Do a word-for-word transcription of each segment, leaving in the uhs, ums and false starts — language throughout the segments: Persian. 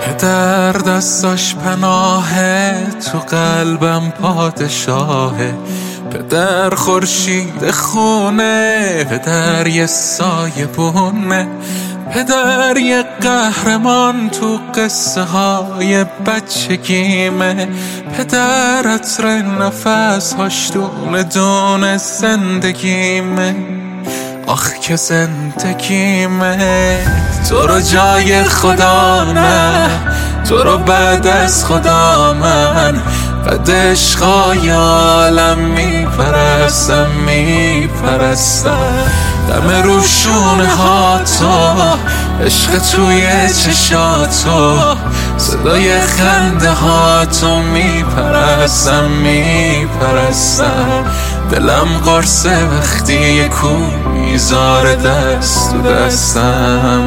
پدر دستاش پناهه، تو قلبم پادشاهه. پدر خورشید خونه، پدر یه سایه بونه. پدر یه قهرمان تو قصه های بچگیمه. پدر عطر نفس هاش دونه دونه زندگیمه. آخ که زندگیمه. تو رو جای خدا نه، تو رو بعد از خدا من قد عشقای عالم میپرستم میپرستم. دم روشونه ها تو، عشق توی چشاتو، صدای خنده ها تو میپرستم میپرستم. دلم قرصه وقتی یه کو میذاره دست تو دستم.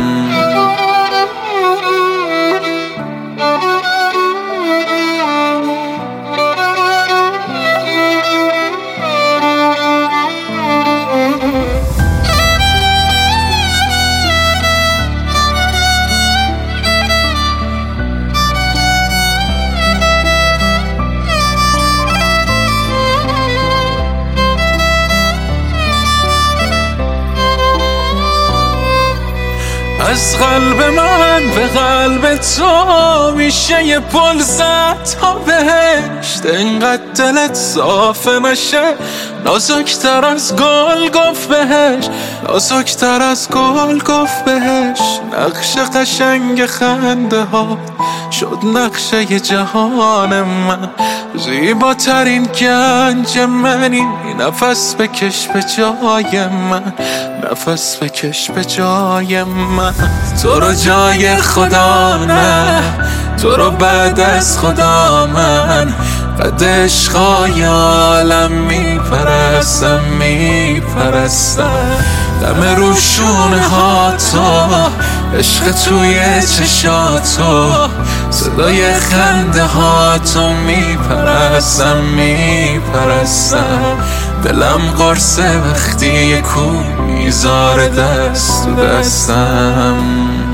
از قلب من به قلب تو میشه یه پل زد تا بهشت. اینقدر دلت صاف نشه، نازکتر از گل گفت بهش، نازکتر از گل گفت بهش. نقش قشنگ خنده ها شد نقشه ی جهان من. زیباترین گنج منی، نفس بکش به جای من، نفس بکش به جای من. تو رو جای خدا نه، تو رو بعد از خدا من قد عشقای عالم میپرستم میپرستم. دم روشونه ها تو، عشق توی چشاتو، صدای خنده ها تو میپرستم میپرستم. دلم قرصه وقتی یه کو میذاره دست تو دستم.